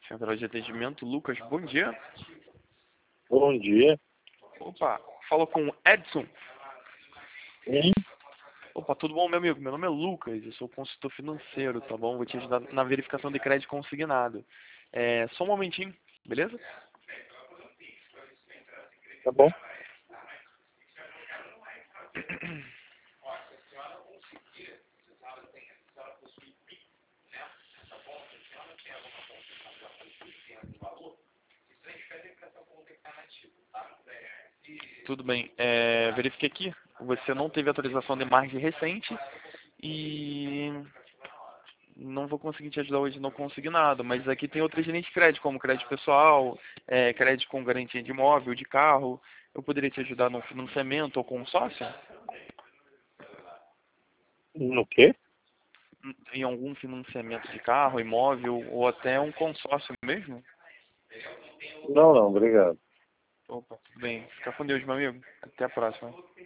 Central de atendimento, Lucas, bom dia. Bom dia. Opa, fala com o Edson. Sim, Opa, tudo bom, meu amigo? Meu nome é Lucas, eu sou consultor financeiro, tá bom? Vou te ajudar na verificação de crédito consignado. Só um momentinho, beleza? tá bom. Tudo bem. Verifiquei aqui, você não teve autorização de margem recente e não vou conseguir te ajudar hoje no consignado, mas aqui tem outras linhas de crédito, como crédito pessoal, crédito com garantia de imóvel, de carro. Eu poderia te ajudar no financiamento ou consórcio? No quê? Em algum financiamento de carro, imóvel ou até um consórcio mesmo? Não, obrigado. Opa, tudo bem. Fica com Deus, meu amigo. Até a próxima.